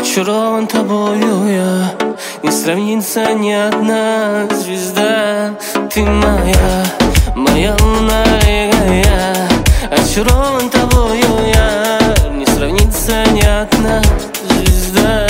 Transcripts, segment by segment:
Очарован тобою я, не сравнится ни одна звезда. Ты моя, моя луна и я. Очарован тобою я, не сравнится ни одна звезда.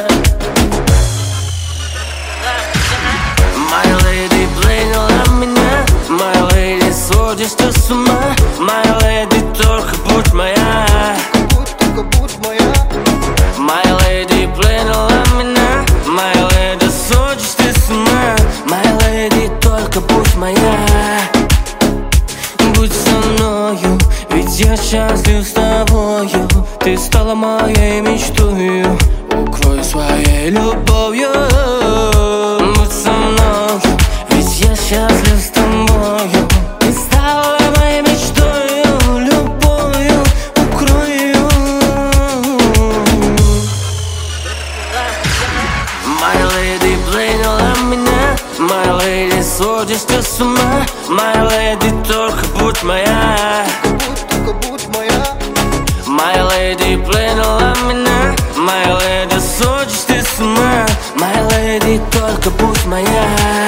My lady, пленила меня, my lady, сводишь ты с ума. My lady, только будь моя, только будь моя. My lady, пленила меня, my lady, сводишь ты с ума. My lady, только будь моя. Будь со мною, ведь я счастлив с тобою. Ты стала моей мечтою, укрой своей любовью. Будь со мною, ведь я счастлив с тобою. Ты стала моей мечтою, любовью, укрою. My lady, пленила меня, my lady, сводишь ты с ума. My lady, только будь моя, Только будь моя. my lady, пленила меня, my lady, сводишь ты с ума. My lady, только будь моя.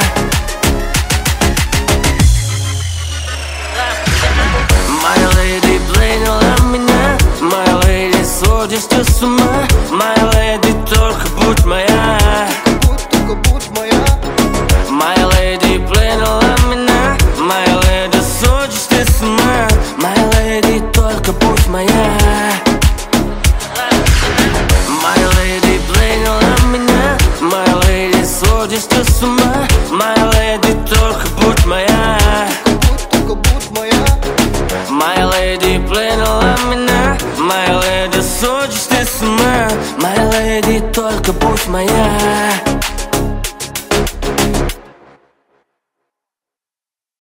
My lady, пленила меня, my lady, сводишь ты с ума. My lady, только будь моя. Только будь моя. My lady, пленила меня, my lady, сводишь ты с ума. My lady, только будь моя. My lady, пленила меня, my lady, сводишь ты с ума. My lady, только будь моя. Только будь моя. My lady, пленила меня, my lady, сводишь ты с ума. My lady, только будь моя.